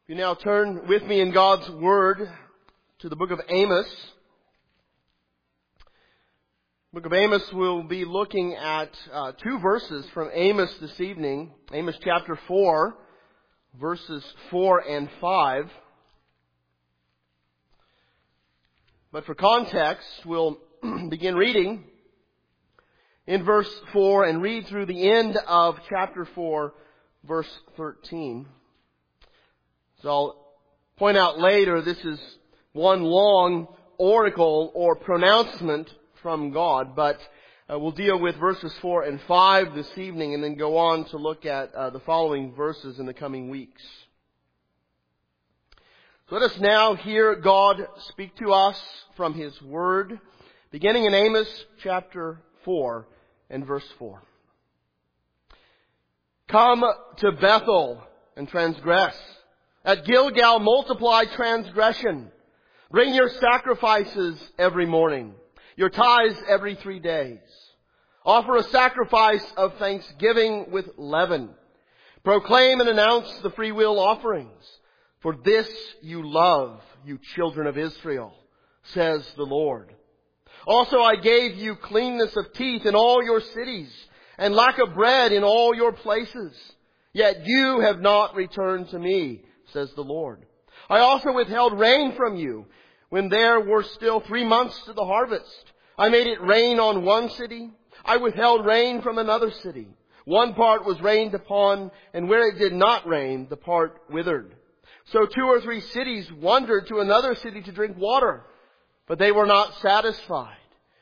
You now turn with me in God's Word to the book of Amos. Book of Amos, we'll be looking at two verses from Amos this evening. Amos chapter 4, verses 4 and 5. But for context, we'll begin reading in verse 4 and read through the end of chapter 4, verse 13. So I'll point out later, this is one long oracle or pronouncement from God, but we'll deal with verses 4 and 5 this evening and then go on to look at the following verses in the coming weeks. So let us now hear God speak to us from His Word, beginning in Amos chapter 4 and verse 4. Come to Bethel and transgress. At Gilgal multiply transgression. Bring your sacrifices every morning, your tithes every 3 days. Offer a sacrifice of thanksgiving with leaven. Proclaim and announce the freewill offerings. For this you love, you children of Israel, says the Lord. Also I gave you cleanness of teeth in all your cities, and lack of bread in all your places. Yet you have not returned to me, says the Lord. I also withheld rain from you when there were still 3 months to the harvest. I made it rain on one city. I withheld rain from another city. One part was rained upon, and where it did not rain, the part withered. So 2 or 3 cities wandered to another city to drink water, but they were not satisfied.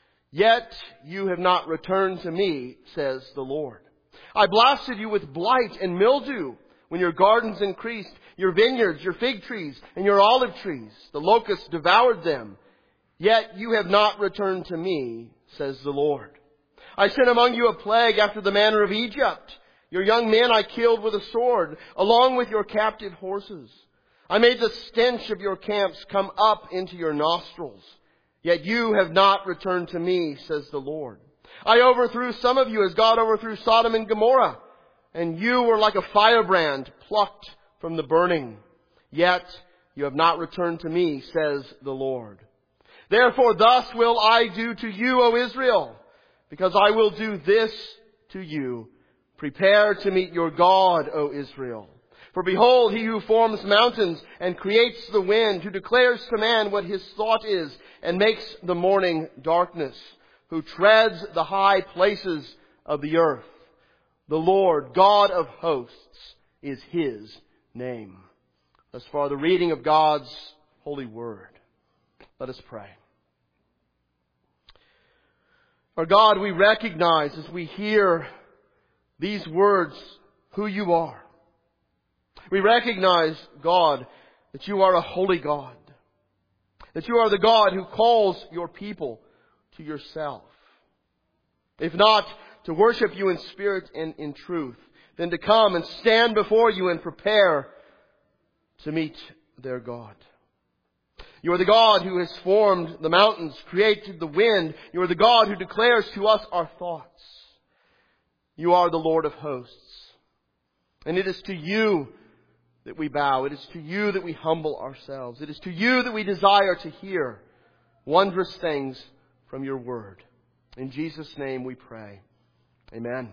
Yet you have not returned to me, says the Lord. I blasted you with blight and mildew when your gardens increased, your vineyards, your fig trees, and your olive trees. The locusts devoured them. Yet you have not returned to me, says the Lord. I sent among you a plague after the manner of Egypt. Your young men I killed with a sword, along with your captive horses. I made the stench of your camps come up into your nostrils. Yet you have not returned to me, says the Lord. I overthrew some of you as God overthrew Sodom and Gomorrah. And you were like a firebrand plucked from the burning. Yet you have not returned to me, says the Lord. Therefore thus will I do to you, O Israel, because I will do this to you. Prepare to meet your God, O Israel. For behold, He who forms mountains and creates the wind, who declares to man what his thought is and makes the morning darkness, who treads the high places of the earth. The Lord, God of hosts, is His name. Thus far, the reading of God's holy word. Let us pray. Our God, we recognize as we hear these words who You are. We recognize, God, that You are a holy God. That You are the God who calls Your people to Yourself. If not to worship You in spirit and in truth, then to come and stand before You and prepare to meet their God. You are the God who has formed the mountains, created the wind. You are the God who declares to us our thoughts. You are the Lord of hosts. And it is to You that we bow. It is to You that we humble ourselves. It is to You that we desire to hear wondrous things from Your word. In Jesus' name we pray. Amen.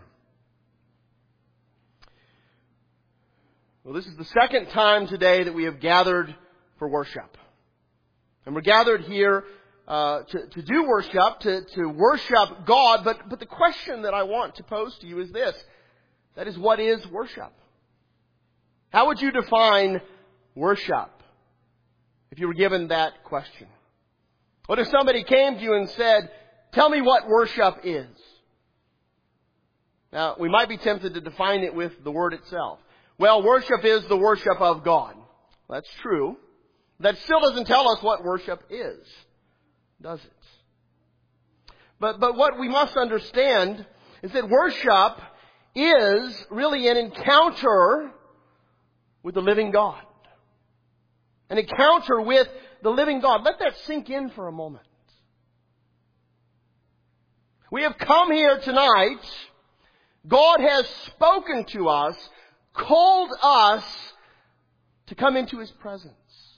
Well, this is the second time today that we have gathered for worship. And we're gathered here to do worship, to worship God. But the question that I want to pose to you is this. That is, what is worship? How would you define worship if you were given that question? What if somebody came to you and said, tell me what worship is? Now, we might be tempted to define it with the word itself. Well, worship is the worship of God. That's true. That still doesn't tell us what worship is, does it? But what we must understand is that worship is really an encounter with the living God. An encounter with the living God. Let that sink in for a moment. We have come here tonight. God has spoken to us, called us to come into His presence.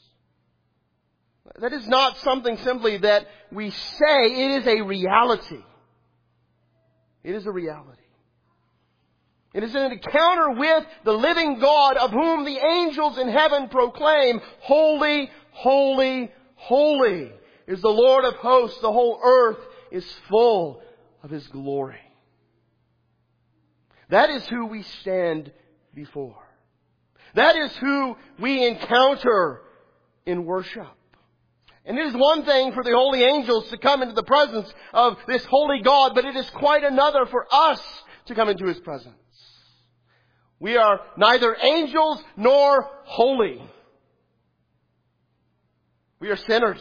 That is not something simply that we say. It is a reality. It is a reality. It is an encounter with the living God, of whom the angels in heaven proclaim, "Holy, holy, holy is the Lord of hosts. The whole earth is full of His glory." That is who we stand before. That is who we encounter in worship. And it is one thing for the holy angels to come into the presence of this holy God, but it is quite another for us to come into His presence. We are neither angels nor holy. We are sinners.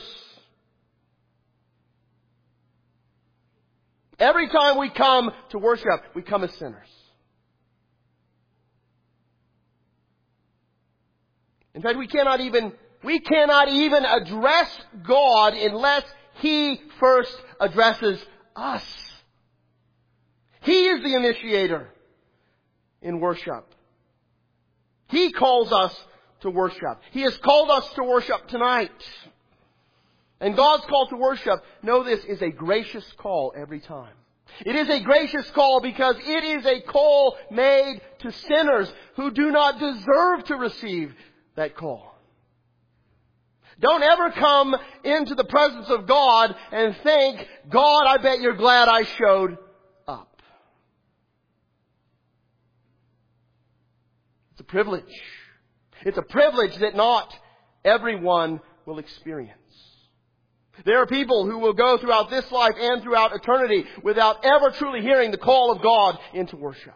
Every time we come to worship, we come as sinners. In fact, we cannot even address God unless He first addresses us. He is the initiator in worship. He calls us to worship. He has called us to worship tonight. And God's call to worship, know this, is a gracious call every time. It is a gracious call because it is a call made to sinners who do not deserve to receive that call. Don't ever come into the presence of God and think, "God, I bet you're glad I showed up." It's a privilege. It's a privilege that not everyone will experience. There are people who will go throughout this life and throughout eternity without ever truly hearing the call of God into worship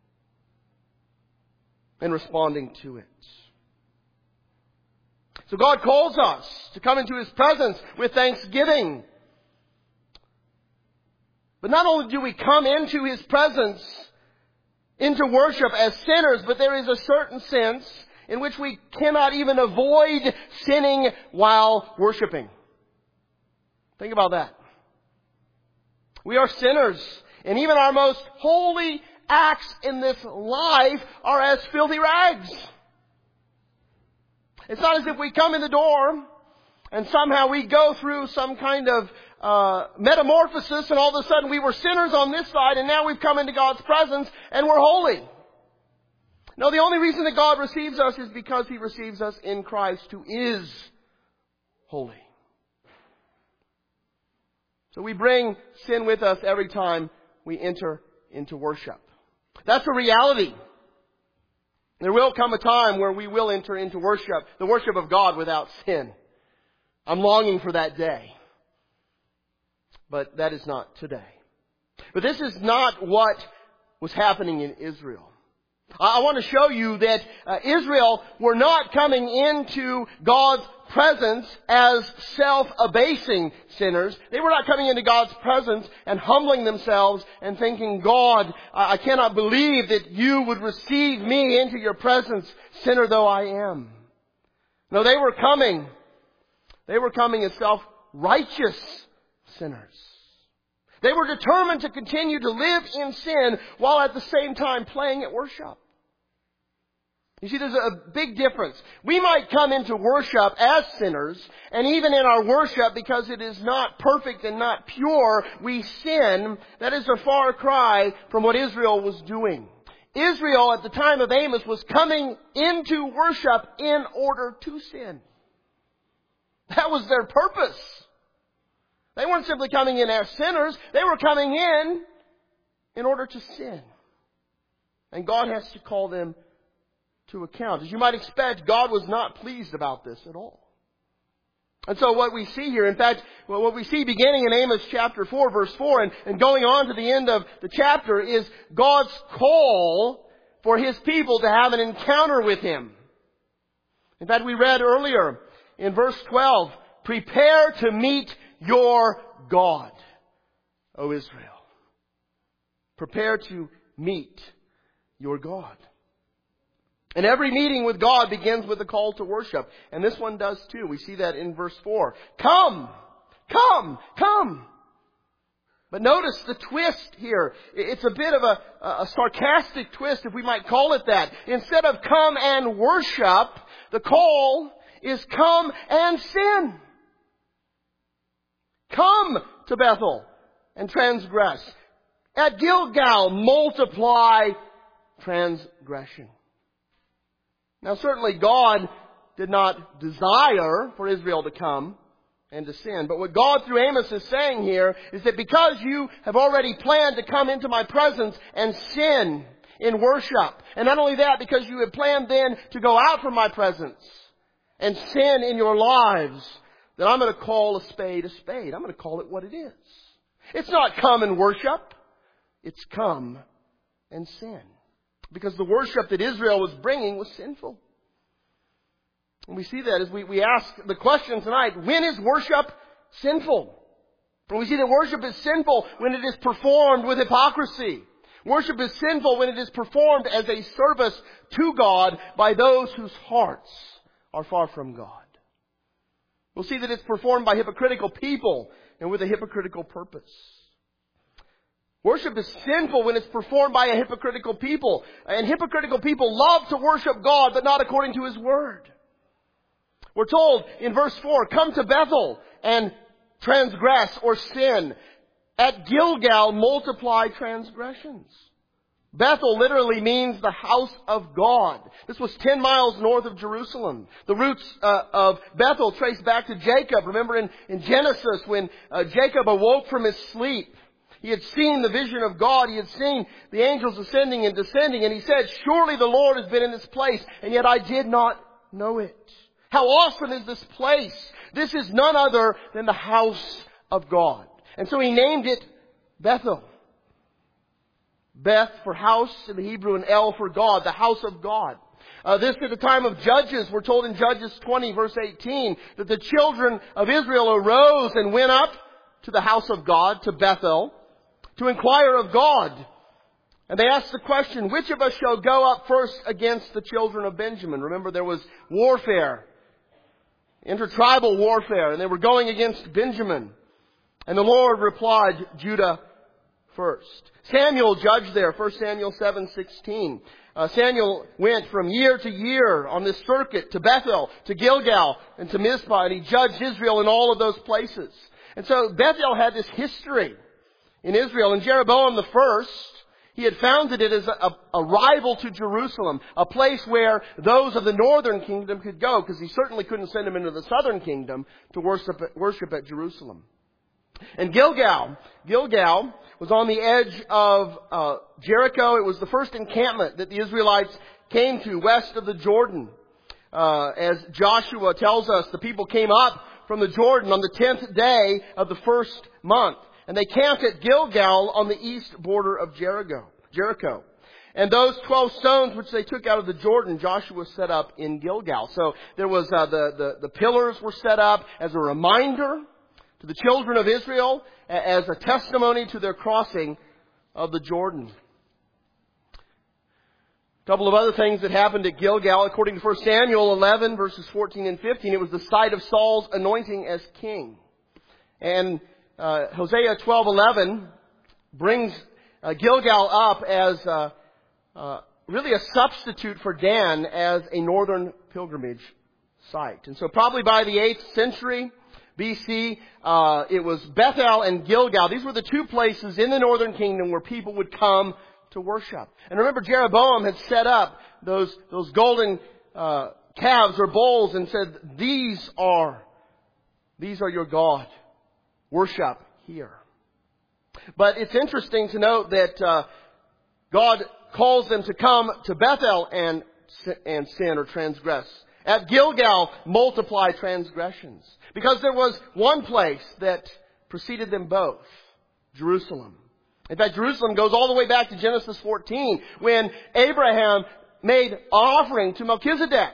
and responding to it. So God calls us to come into His presence with thanksgiving. But not only do we come into His presence, into worship as sinners, but there is a certain sense in which we cannot even avoid sinning while worshiping. Think about that. We are sinners, and even our most holy acts in this life are as filthy rags. It's not as if we come in the door and somehow we go through some kind of metamorphosis and all of a sudden we were sinners on this side and now we've come into God's presence and we're holy. No, the only reason that God receives us is because He receives us in Christ, who is holy. So we bring sin with us every time we enter into worship. That's a reality. There will come a time where we will enter into worship, the worship of God without sin. I'm longing for that day. But that is not today. But this is not what was happening in Israel. I want to show you that Israel were not coming into God's presence as self-abasing sinners. They were not coming into God's presence and humbling themselves and thinking, "God, I cannot believe that you would receive me into your presence, sinner though I am." No, they were coming as self-righteous sinners. They were determined to continue to live in sin while at the same time playing at worship. You see, there's a big difference. We might come into worship as sinners, and even in our worship, because it is not perfect and not pure, we sin. That is a far cry from what Israel was doing. Israel at the time of Amos was coming into worship in order to sin. That was their purpose. They weren't simply coming in as sinners. They were coming in order to sin. And God has to call them to account. As you might expect, God was not pleased about this at all. And so what we see here, in fact, what we see beginning in Amos chapter 4, verse 4, and going on to the end of the chapter, is God's call for His people to have an encounter with Him. In fact, we read earlier in verse 12, "Prepare to meet your God, O Israel." Prepare to meet your God. And every meeting with God begins with a call to worship. And this one does too. We see that in verse 4. Come! Come! Come! But notice the twist here. It's a bit of a sarcastic twist, if we might call it that. Instead of come and worship, the call is come and sin. Come to Bethel and transgress. At Gilgal, multiply transgression. Now certainly God did not desire for Israel to come and to sin. But what God through Amos is saying here is that because you have already planned to come into my presence and sin in worship, and not only that, because you have planned then to go out from my presence and sin in your lives, then I'm going to call a spade a spade. I'm going to call it what it is. It's not come and worship. It's come and sin. Because the worship that Israel was bringing was sinful. And we see that as we ask the question tonight, when is worship sinful? And we see that worship is sinful when it is performed with hypocrisy. Worship is sinful when it is performed as a service to God by those whose hearts are far from God. We'll see that it's performed by hypocritical people and with a hypocritical purpose. Worship is sinful when it's performed by a hypocritical people. And hypocritical people love to worship God, but not according to His Word. We're told in verse 4, come to Bethel and transgress or sin. At Gilgal, multiply transgressions. Bethel literally means the house of God. This was 10 miles north of Jerusalem. The roots of Bethel trace back to Jacob. Remember in Genesis when Jacob awoke from his sleep. He had seen the vision of God. He had seen the angels ascending and descending. And he said, surely the Lord has been in this place. And yet I did not know it. How awesome is this place? This is none other than the house of God. And so he named it Bethel. Beth for house in the Hebrew and El for God, the house of God. This at the time of Judges, we're told in Judges 20 verse 18, that the children of Israel arose and went up to the house of God, to Bethel, to inquire of God. And they asked the question, which of us shall go up first against the children of Benjamin? Remember, there was warfare, intertribal warfare, and they were going against Benjamin. And the Lord replied, Judah first. Samuel judged there, 1 Samuel 7:16. Samuel went from year to year on this circuit to Bethel, to Gilgal, and to Mizpah, and he judged Israel in all of those places. And so Bethel had this history in Israel. And Jeroboam the first, he had founded it as a rival to Jerusalem, a place where those of the northern kingdom could go, because he certainly couldn't send them into the southern kingdom to worship at Jerusalem. And Gilgal was on the edge of Jericho. It was the first encampment that the Israelites came to west of the Jordan. As Joshua tells us, the people came up from the Jordan on the 10th day of the first month. And they camped at Gilgal on the east border of Jericho. And those 12 stones which they took out of the Jordan, Joshua set up in Gilgal. So there was the pillars were set up as a reminder to the children of Israel, as a testimony to their crossing of the Jordan. A couple of other things that happened at Gilgal, according to 1 Samuel 11, verses 14 and 15, it was the site of Saul's anointing as king. And Hosea 12:11 brings Gilgal up as really a substitute for Dan as a northern pilgrimage site. And so probably by the 8th century BC, it was Bethel and Gilgal. These were the two places in the northern kingdom where people would come to worship. And remember, Jeroboam had set up those golden calves or bulls and said, these are your God. Worship here. But it's interesting to note that God calls them to come to Bethel and sin or transgress. At Gilgal, multiply transgressions. Because there was one place that preceded them both. Jerusalem. In fact, Jerusalem goes all the way back to Genesis 14 when Abraham made an offering to Melchizedek,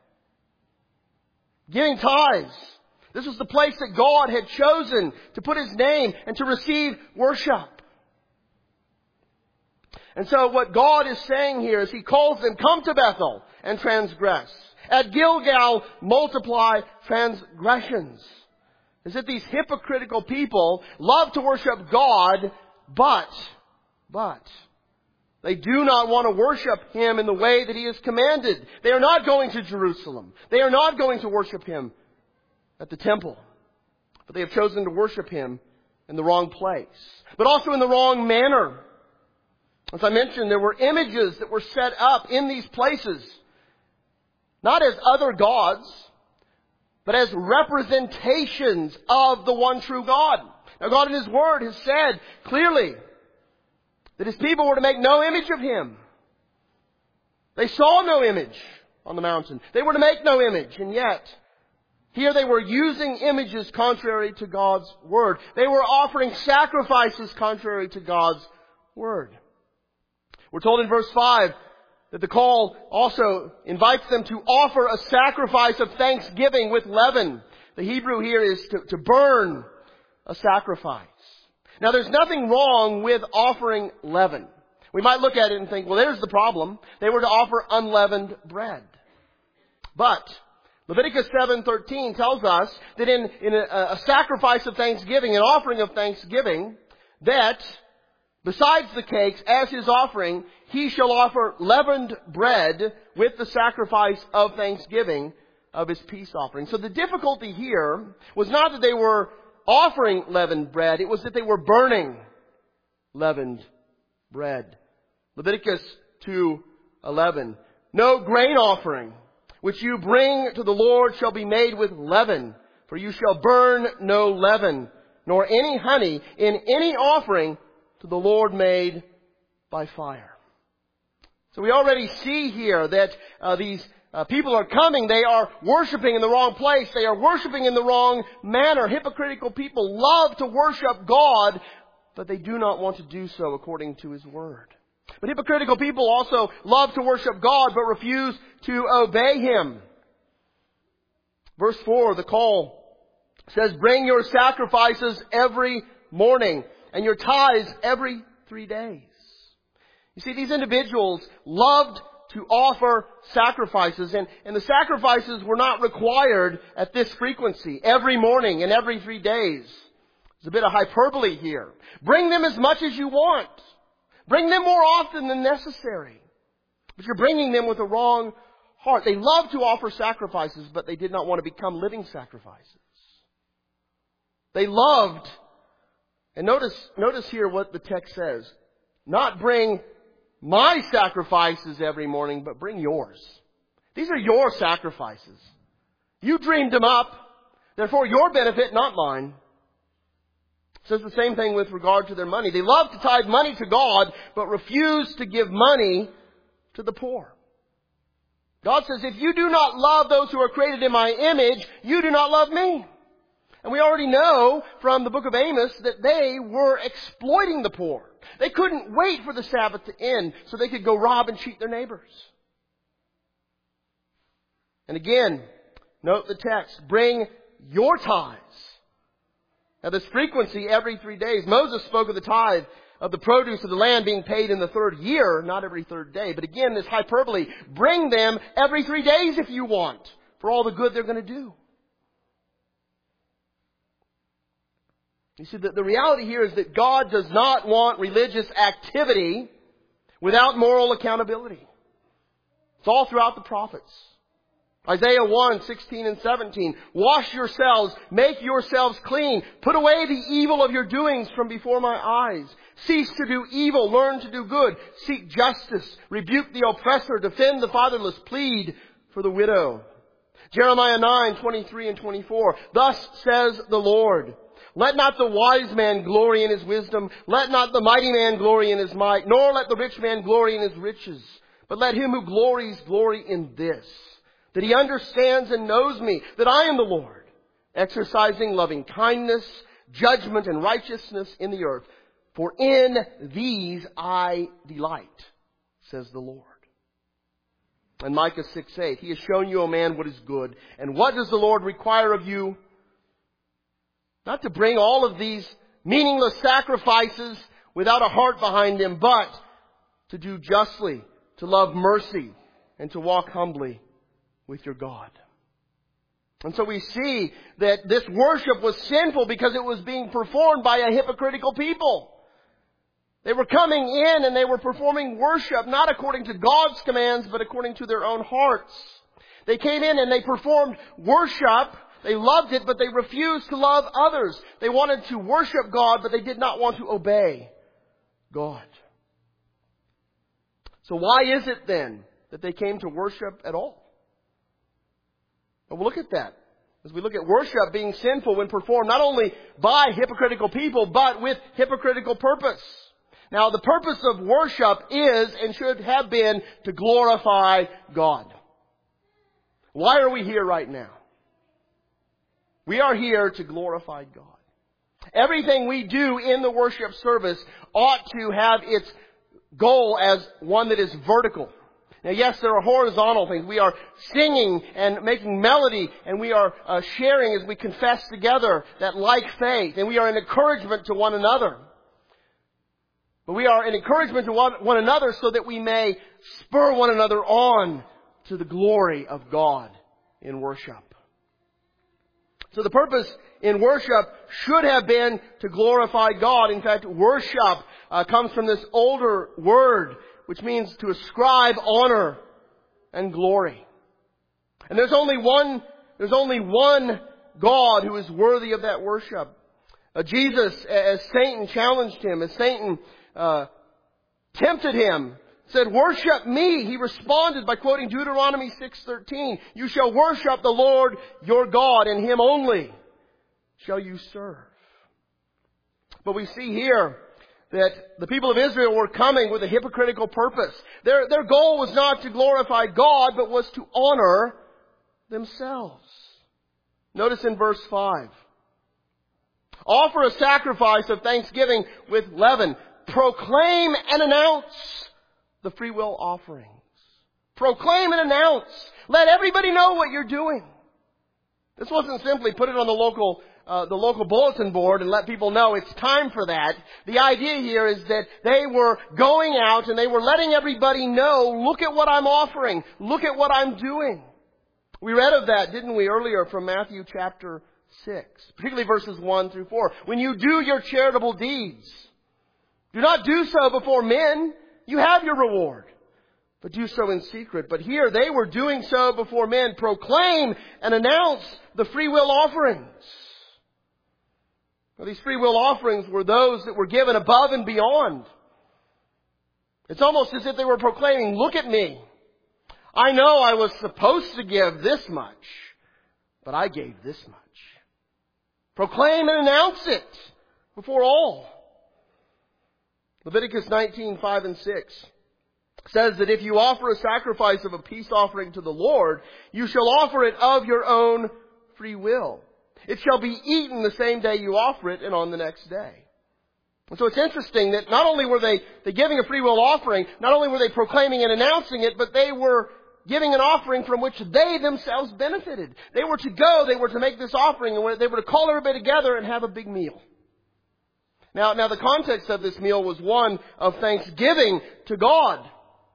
giving tithes. This was the place that God had chosen to put His name and to receive worship. And so what God is saying here is He calls them, come to Bethel and transgress. At Gilgal, multiply transgressions. is that these hypocritical people love to worship God, but they do not want to worship Him in the way that He has commanded. They are not going to Jerusalem. They are not going to worship Him at the temple. But they have chosen to worship Him in the wrong place. But also in the wrong manner. As I mentioned, there were images that were set up in these places. Not as other gods, but as representations of the one true God. Now God in His Word has said clearly that His people were to make no image of Him. They saw no image on the mountain. They were to make no image. And yet, here they were using images contrary to God's Word. They were offering sacrifices contrary to God's Word. We're told in verse 5 that the call also invites them to offer a sacrifice of thanksgiving with leaven. The Hebrew here is to burn a sacrifice. Now there's nothing wrong with offering leaven. We might look at it and think, well, there's the problem. They were to offer unleavened bread. But Leviticus 7:13 tells us that in a sacrifice of thanksgiving, an offering of thanksgiving, that besides the cakes, as his offering, he shall offer leavened bread with the sacrifice of thanksgiving of his peace offering. So the difficulty here was not that they were offering leavened bread, it was that they were burning leavened bread. Leviticus 2:11. No grain offering which you bring to the Lord shall be made with leaven, for you shall burn no leaven, nor any honey in any offering to the Lord made by fire. So we already see here that these people are coming. They are worshiping in the wrong place. They are worshiping in the wrong manner. Hypocritical people love to worship God, but they do not want to do so according to His Word. But hypocritical people also love to worship God, but refuse to obey Him. Verse 4, the call says, bring your sacrifices every morning and your tithes every 3 days. You see, these individuals loved to offer sacrifices, and the sacrifices were not required at this frequency, every morning and every 3 days. There's a bit of hyperbole here. Bring them as much as you want. Bring them more often than necessary. But you're bringing them with a wrong heart. They loved to offer sacrifices, but they did not want to become living sacrifices. They loved, and notice here what the text says. Not bring my sacrifices every morning, but bring yours. These are your sacrifices. You dreamed them up. They're for your benefit, not mine. It says the same thing with regard to their money. They love to tithe money to God, but refuse to give money to the poor. God says, if you do not love those who are created in my image, you do not love me. And we already know from the book of Amos that they were exploiting the poor. They couldn't wait for the Sabbath to end so they could go rob and cheat their neighbors. And again, note the text, bring your tithes. Now this frequency every 3 days. Moses spoke of the tithe of the produce of the land being paid in the third year, not every third day. But again, this hyperbole, bring them every 3 days if you want, for all the good they're going to do. You see, the reality here is that God does not want religious activity without moral accountability. It's all throughout the prophets. Isaiah 1:16 and 17. Wash yourselves, make yourselves clean. Put away the evil of your doings from before my eyes. Cease to do evil, learn to do good. Seek justice, rebuke the oppressor, defend the fatherless, plead for the widow. Jeremiah 9:23 and 24. Thus says the Lord, let not the wise man glory in his wisdom. Let not the mighty man glory in his might. Nor let the rich man glory in his riches. But let him who glories glory in this, that he understands and knows me, that I am the Lord, exercising loving kindness, judgment, and righteousness in the earth. For in these I delight, says the Lord. And Micah 6:8. He has shown you, O man, what is good. And what does the Lord require of you? Not to bring all of these meaningless sacrifices without a heart behind them, but to do justly, to love mercy, and to walk humbly with your God. And so we see that this worship was sinful because it was being performed by a hypocritical people. They were coming in and they were performing worship not according to God's commands, but according to their own hearts. They came in and they performed worship. They loved it, but they refused to love others. They wanted to worship God, but they did not want to obey God. So why is it then that they came to worship at all? And we'll look at that as we look at worship being sinful when performed not only by hypocritical people, but with hypocritical purpose. Now, the purpose of worship is and should have been to glorify God. Why are we here right now? We are here to glorify God. Everything we do in the worship service ought to have its goal as one that is vertical. Now, yes, there are horizontal things. We are singing and making melody, and we are sharing as we confess together that like faith, and we are an encouragement to one another. But we are an encouragement to one another so that we may spur one another on to the glory of God in worship. So the purpose in worship should have been to glorify God. In fact, worship comes from this older word, which means to ascribe honor and glory. And there's only one God who is worthy of that worship. Jesus, as Satan challenged him, as Satan tempted him, said, "Worship me." He responded by quoting Deuteronomy 6:13. "You shall worship the Lord your God, and Him only shall you serve." But we see here that the people of Israel were coming with a hypocritical purpose. Their goal was not to glorify God, but was to honor themselves. Notice in verse 5. "Offer a sacrifice of thanksgiving with leaven. Proclaim and announce the free will offerings." Proclaim and announce. Let everybody know what you're doing. This wasn't simply put it on the local bulletin board and let people know it's time for that. The idea here is that they were going out and they were letting everybody know, look at what I'm offering. Look at what I'm doing. We read of that, didn't we, earlier from Matthew chapter 6, particularly verses 1 through 4. When you do your charitable deeds, do not do so before men. You have your reward. But do so in secret. But here they were doing so before men. Proclaim and announce the free will offerings. Now, these free will offerings were those that were given above and beyond. It's almost as if they were proclaiming, look at me. I know I was supposed to give this much, but I gave this much. Proclaim and announce it before all. Leviticus 19:5 and 6 says that if you offer a sacrifice of a peace offering to the Lord, you shall offer it of your own free will. It shall be eaten the same day you offer it and on the next day. And so it's interesting that not only were they giving a free will offering, not only were they proclaiming and announcing it, but they were giving an offering from which they themselves benefited. They were to make this offering, and they were to call everybody together and have a big meal. Now the context of this meal was one of thanksgiving to God.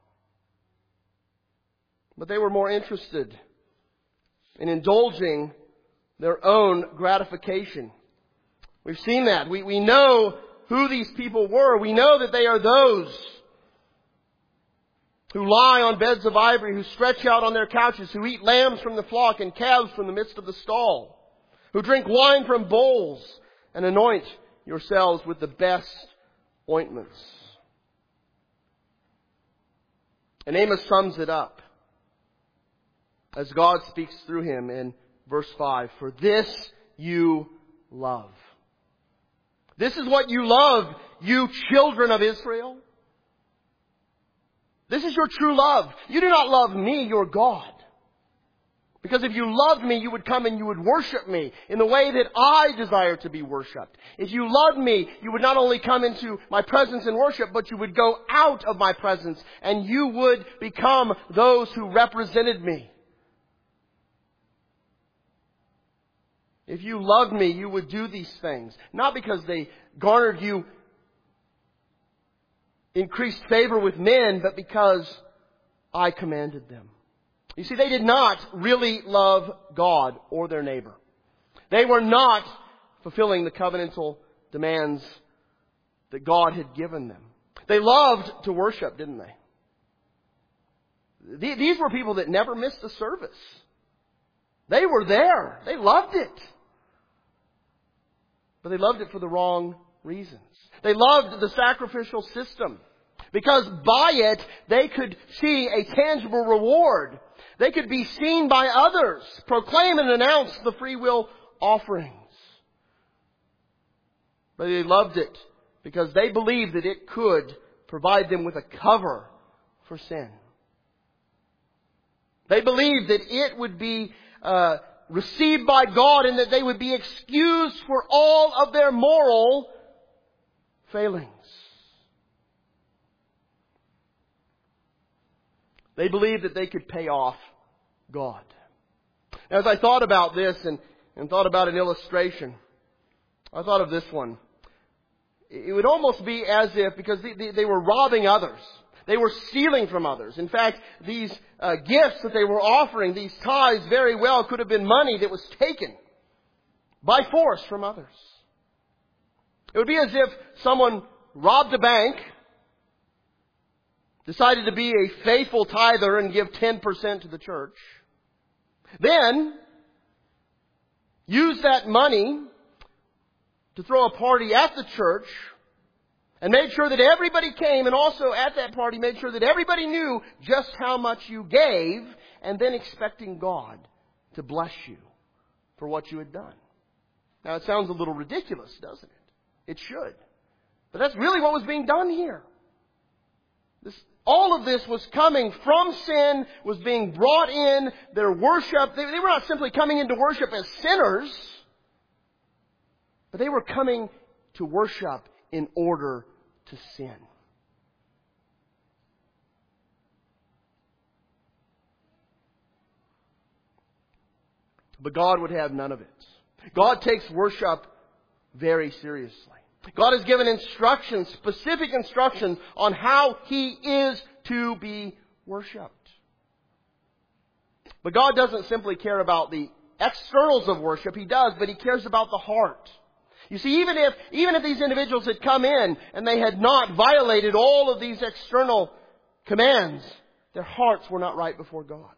But they were more interested in indulging their own gratification. We've seen that. We know who these people were. We know that they are those who lie on beds of ivory, who stretch out on their couches, who eat lambs from the flock and calves from the midst of the stall, who drink wine from bowls and anoint yourselves with the best ointments. And Amos sums it up as God speaks through him in verse 5. For this you love. This is what you love, you children of Israel. This is your true love. You do not love me, your God. Because if you loved me, you would come and you would worship me in the way that I desire to be worshipped. If you loved me, you would not only come into my presence and worship, but you would go out of my presence and you would become those who represented me. If you loved me, you would do these things. Not because they garnered you increased favor with men, but because I commanded them. You see, they did not really love God or their neighbor. They were not fulfilling the covenantal demands that God had given them. They loved to worship, didn't they? These were people that never missed a service. They were there. They loved it. But they loved it for the wrong reasons. They loved the sacrificial system because by it they could see a tangible reward. They could be seen by others, proclaim and announce the free will offerings. But they loved it because they believed that it could provide them with a cover for sin. They believed that it would be received by God and that they would be excused for all of their moral failings. They believed that they could pay off God. As I thought about this and thought about an illustration, I thought of this one. It would almost be as if, because they were robbing others. They were stealing from others. In fact, these gifts that they were offering, these tithes, very well could have been money that was taken by force from others. It would be as if someone robbed a bank, decided to be a faithful tither and give 10% to the church, then used that money to throw a party at the church and made sure that everybody came, and also at that party made sure that everybody knew just how much you gave, and then expecting God to bless you for what you had done. Now it sounds a little ridiculous, doesn't it? It should. But that's really what was being done here. All of this was coming from sin, was being brought in, their worship. They were not simply coming into worship as sinners, but they were coming to worship in order to sin. But God would have none of it. God takes worship very seriously. God has given instructions, specific instructions on how He is to be worshipped. But God doesn't simply care about the externals of worship. He does, but He cares about the heart. You see, even if these individuals had come in and they had not violated all of these external commands, their hearts were not right before God.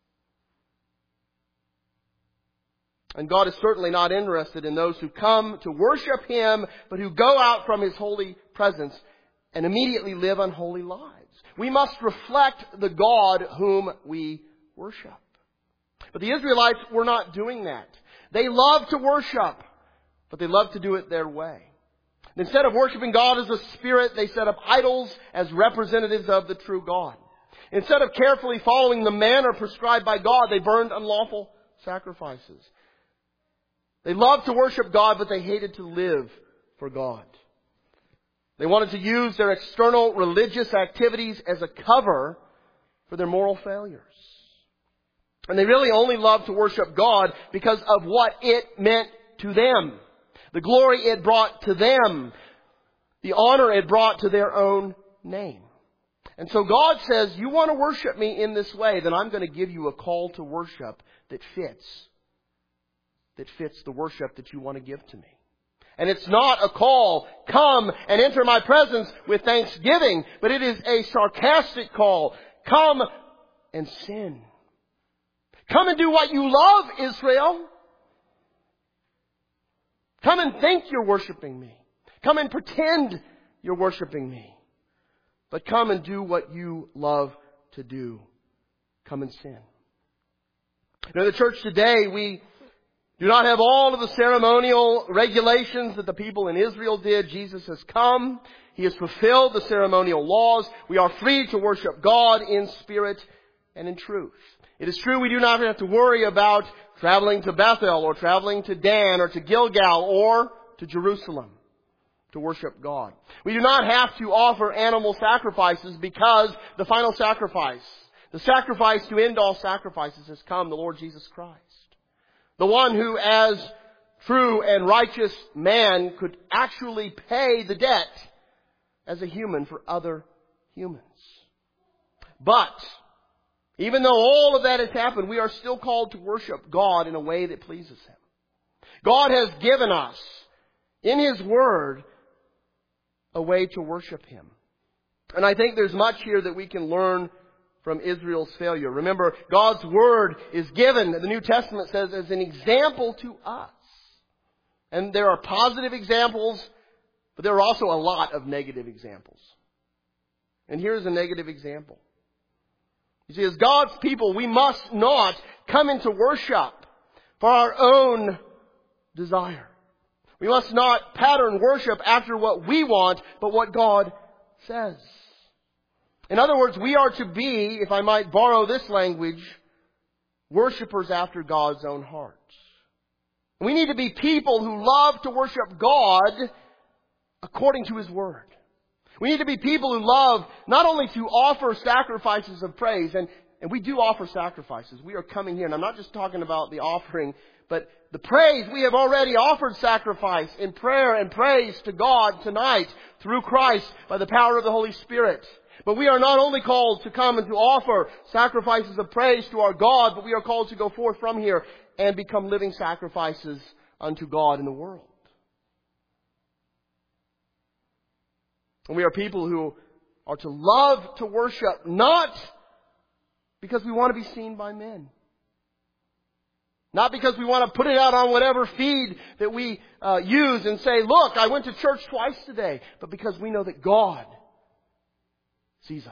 And God is certainly not interested in those who come to worship Him, but who go out from His holy presence and immediately live unholy lives. We must reflect the God whom we worship. But the Israelites were not doing that. They loved to worship, but they loved to do it their way. Instead of worshiping God as a spirit, they set up idols as representatives of the true God. Instead of carefully following the manner prescribed by God, they burned unlawful sacrifices. They loved to worship God, but they hated to live for God. They wanted to use their external religious activities as a cover for their moral failures. And they really only loved to worship God because of what it meant to them. The glory it brought to them. The honor it brought to their own name. And so God says, you want to worship me in this way, then I'm going to give you a call to worship that fits the worship that you want to give to me. And it's not a call, come and enter my presence with thanksgiving, but it is a sarcastic call. Come and sin. Come and do what you love, Israel. Come and think you're worshiping me. Come and pretend you're worshiping me. But come and do what you love to do. Come and sin. Now, in the church today, we do not have all of the ceremonial regulations that the people in Israel did. Jesus has come. He has fulfilled the ceremonial laws. We are free to worship God in spirit and in truth. It is true we do not have to worry about traveling to Bethel or traveling to Dan or to Gilgal or to Jerusalem to worship God. We do not have to offer animal sacrifices because the final sacrifice, the sacrifice to end all sacrifices, has come, the Lord Jesus Christ. The one who, as true and righteous man, could actually pay the debt as a human for other humans. But Even though all of that has happened, we are still called to worship God in a way that pleases Him. God has given us, in His Word, a way to worship Him. And I think there's much here that we can learn from Israel's failure. Remember, God's Word is given, the New Testament says, as an example to us. And there are positive examples, but there are also a lot of negative examples. And here's a negative example. You see, as God's people, we must not come into worship for our own desire. We must not pattern worship after what we want, but what God says. In other words, we are to be, if I might borrow this language, worshipers after God's own heart. We need to be people who love to worship God according to His Word. We need to be people who love not only to offer sacrifices of praise, and we do offer sacrifices. We are coming here, and I'm not just talking about the offering, but the praise. We have already offered sacrifice in prayer and praise to God tonight through Christ by the power of the Holy Spirit. But we are not only called to come and to offer sacrifices of praise to our God, but we are called to go forth from here and become living sacrifices unto God in the world. And we are people who are to love to worship, not because we want to be seen by men. Not because we want to put it out on whatever feed that we use and say, look, I went to church twice today. But because we know that God sees us.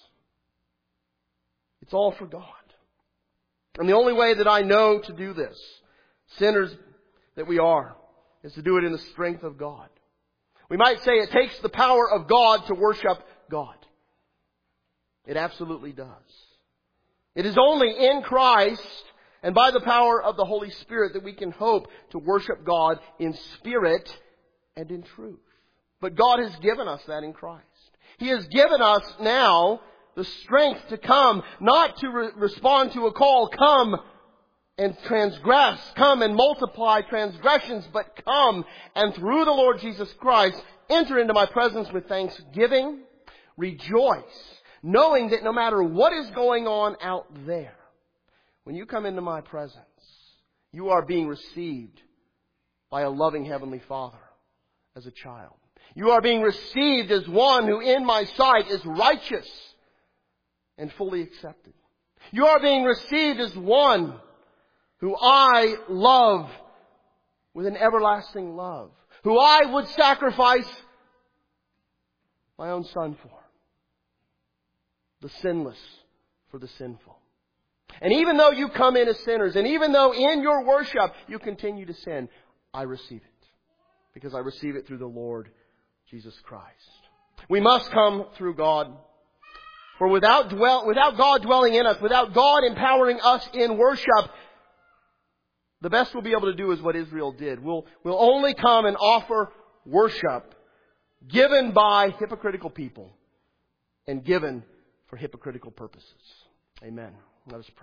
It's all for God. And the only way that I know to do this, sinners that we are, is to do it in the strength of God. We might say it takes the power of God to worship God. It absolutely does. It is only in Christ and by the power of the Holy Spirit that we can hope to worship God in spirit and in truth. But God has given us that in Christ. He has given us now the strength to come, not to respond to a call, come and transgress, come and multiply transgressions, but come and through the Lord Jesus Christ, enter into my presence with thanksgiving, rejoice, knowing that no matter what is going on out there, when you come into my presence, you are being received by a loving Heavenly Father as a child. You are being received as one who in my sight is righteous and fully accepted. You are being received as one who I love with an everlasting love, who I would sacrifice my own Son for. The sinless for the sinful. And even though you come in as sinners, and even though in your worship you continue to sin, I receive it. Because I receive it through the Lord Jesus Christ. We must come through God. For without God dwelling in us, without God empowering us in worship, the best we'll be able to do is what Israel did. We'll only come and offer worship given by hypocritical people and given for hypocritical purposes. Amen. Let us pray.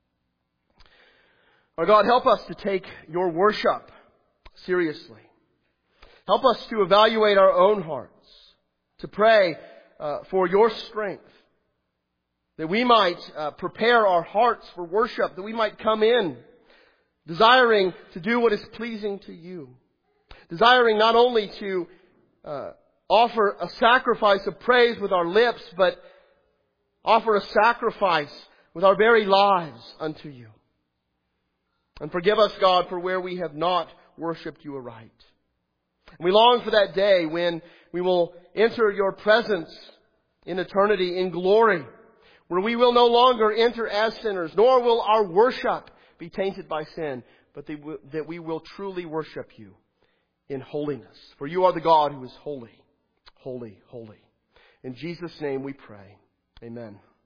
Our God, help us to take your worship seriously. Help us to evaluate our own hearts, to pray for your strength, that we might prepare our hearts for worship, that we might come in desiring to do what is pleasing to you, desiring not only to offer a sacrifice of praise with our lips, but offer a sacrifice with our very lives unto you. And forgive us, God, for where we have not worshipped you aright. And we long for that day when we will enter your presence in eternity, in glory, where we will no longer enter as sinners, nor will our worship be tainted by sin, but that we will truly worship you in holiness. For you are the God who is holy, holy, holy. In Jesus' name we pray. Amen.